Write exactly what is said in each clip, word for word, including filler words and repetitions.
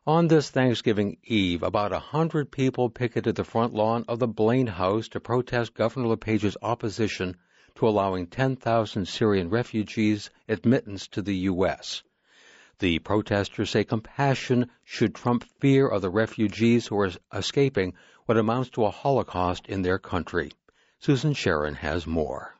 On this Thanksgiving Eve, about a hundred people picketed the front lawn of the Blaine House to protest Governor LePage's opposition to allowing ten thousand Syrian refugees admittance to the U S. The protesters say compassion should trump fear of the refugees who are escaping what amounts to a Holocaust in their country. Susan Sharon has more.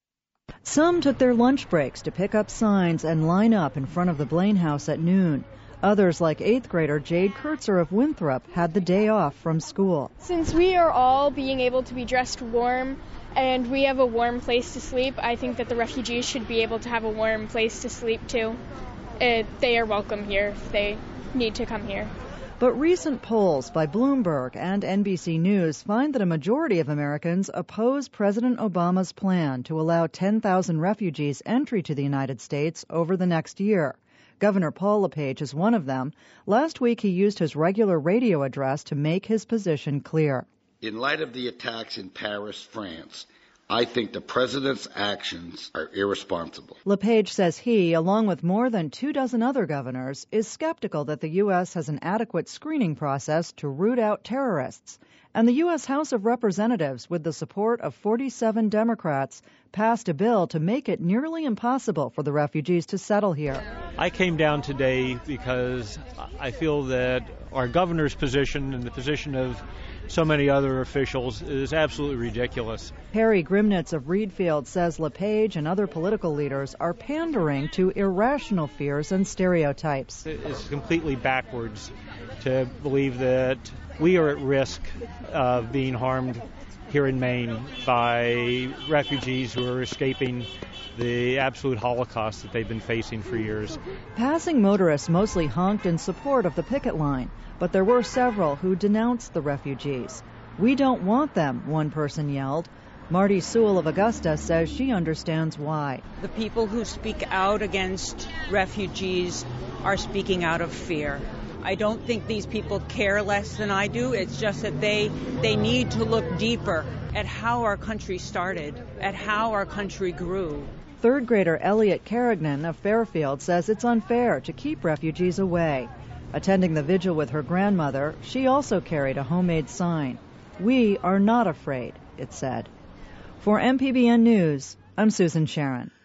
Some took their lunch breaks to pick up signs and line up in front of the Blaine House at noon. Others, like eighth grader Jade Kurtzer of Winthrop, had the day off from school. Since we are all being able to be dressed warm and we have a warm place to sleep, I think that the refugees should be able to have a warm place to sleep too. It, they are welcome here if they need to come here. But recent polls by Bloomberg and N B C News find that a majority of Americans oppose President Obama's plan to allow ten thousand refugees entry to the United States over the next year. Governor Paul LePage is one of them. Last week, he used his regular radio address to make his position clear. In light of the attacks in Paris, France, I think the president's actions are irresponsible. LePage says he, along with more than two dozen other governors, is skeptical that the U S has an adequate screening process to root out terrorists. And the U S House of Representatives, with the support of forty-seven Democrats, passed a bill to make it nearly impossible for the refugees to settle here. I came down today because I feel that our governor's position and the position of so many other officials is absolutely ridiculous. Harry Grimnitz of Reedfield says LePage and other political leaders are pandering to irrational fears and stereotypes. It's completely backwards to believe that we are at risk of being harmed here in Maine by refugees who are escaping the absolute Holocaust that they've been facing for years. Passing motorists mostly honked in support of the picket line, but there were several who denounced the refugees. "We don't want them," one person yelled. Marty Sewell of Augusta says she understands why. The people who speak out against refugees are speaking out of fear. I don't think these people care less than I do. It's just that they they need to look deeper at how our country started, at how our country grew. Third grader Elliot Carignan of Fairfield says it's unfair to keep refugees away. Attending the vigil with her grandmother, she also carried a homemade sign. "We are not afraid," it said. For M P B N News, I'm Susan Sharon.